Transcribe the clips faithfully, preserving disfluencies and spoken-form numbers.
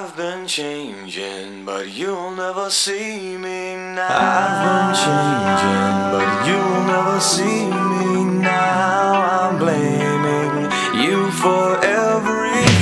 I've been changing, but you'll never see me now. I've been changing, but you'll never see me now. I'm blaming you for everything.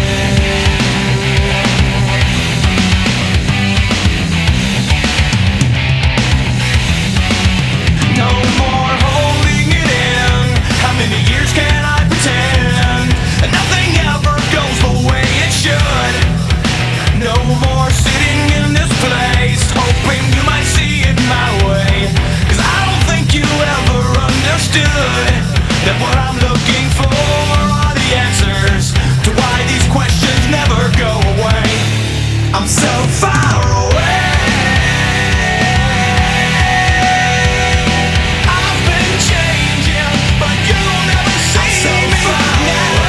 No more holding it in. How many years can I pretend? And nothing ever goes the way it should. No more sitting in this place, hoping you might see it my way. Cause I don't think you ever understood that what I'm looking for are the answers to why these questions never go away. I'm so far away. I've been changing, but you'll never see me now.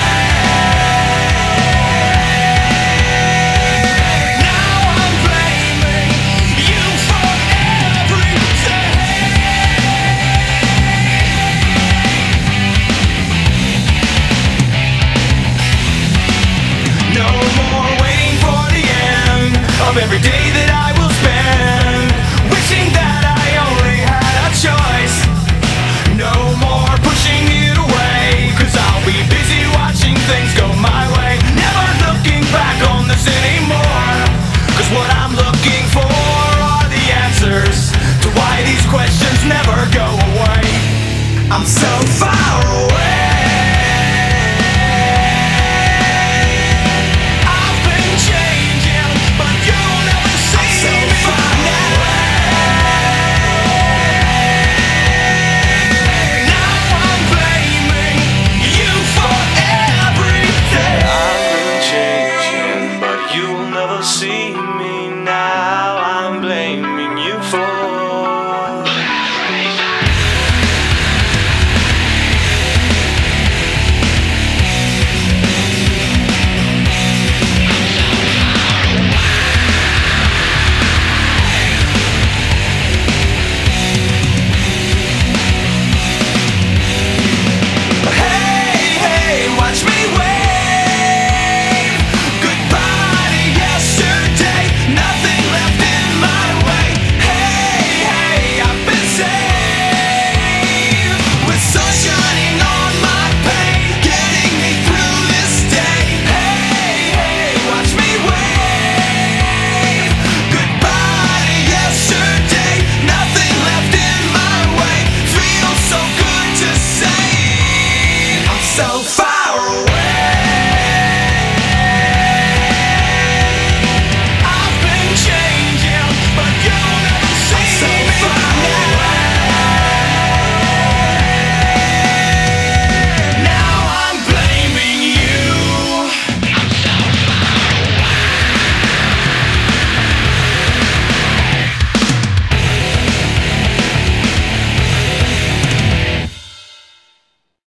Of every day